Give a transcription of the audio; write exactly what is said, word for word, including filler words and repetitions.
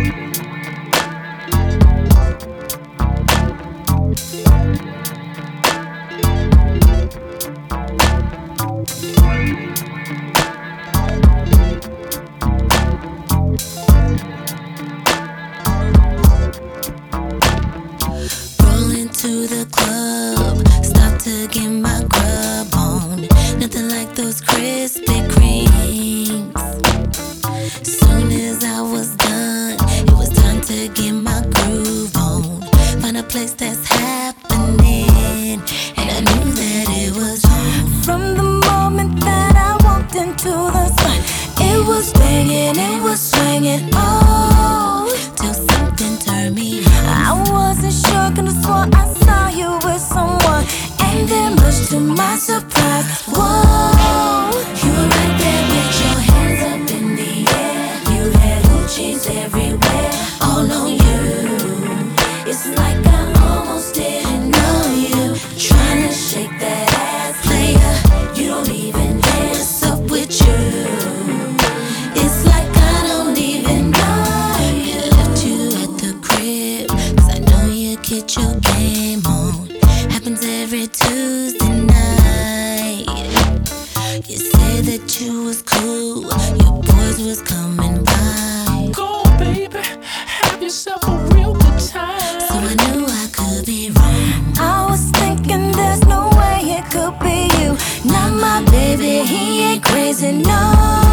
To the club, stop to get my grub on. Nothing like those Krispy Kremes. Soon as I was done, it was time to get my groove on. Find a place that's happening, and I knew that it was on. From the moment that I walked into the spot, it was swinging, it was swinging, oh, till something turned me on. I wasn't sure, could have swore I saw you with someone, and then much to my surprise, whoa, you were right there with your hands up in the air. You had hoochies everywhere, all on you. It's like I almost didn't know you. Trying to shake that ass, player, you don't even dance up with you. It's like I don't even know you. Left you at the crib, cause I know you get your game on. Happens every Tuesday night. You said that you was cool, your boys was coming by. Go baby, have yourself a real good time. So I knew I could be wrong. I was thinking there's no way it could be you. Not my baby, he ain't crazy, no.